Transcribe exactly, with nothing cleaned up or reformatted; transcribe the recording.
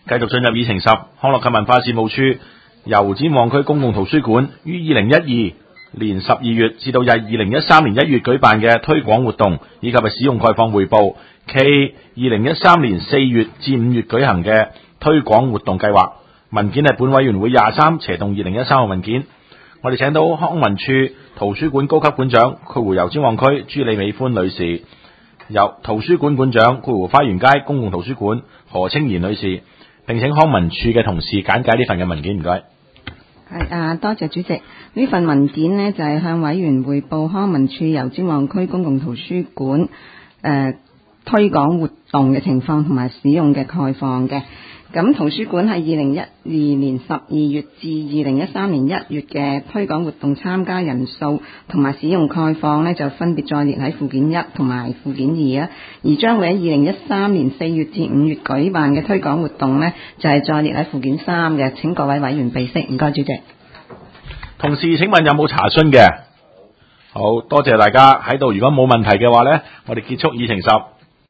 繼續進入議程十，康樂及文化事務處油尖旺區公共圖書館於二零一二年十二月至到二零一三年一月舉辦嘅推廣活動以及使用概況匯報，暨二零一三年四月至五月舉行嘅推廣活動計劃。文件係本委員會廿三斜動二零一三號文件。我哋請到康文署圖書館高級館長括弧油尖旺區朱李美歡女士，由圖書館館長括弧花園街公共圖書館何清賢女士，並請康文署嘅同事簡介呢份嘅文件，唔該。 係啊，多謝主席。呢份文件呢，就係、是、向委員匯報康文署油尖旺區公共圖書館誒、呃、推廣活動嘅情況同埋使用嘅概況嘅。咁圖書館係二零一二年十二月至二零一三年一月嘅推廣活動參加人數同埋使用概況呢，就分別載列喺附件一同埋附件二啊。而將會喺二零一三年四月至五月舉辦嘅推廣活動呢，就係、是、載列喺附件三嘅。請各位委員備悉，唔該主席。 同事請問有冇查詢嘅？好多謝大家喺度，如果冇問題嘅話呢，我哋結束議程十。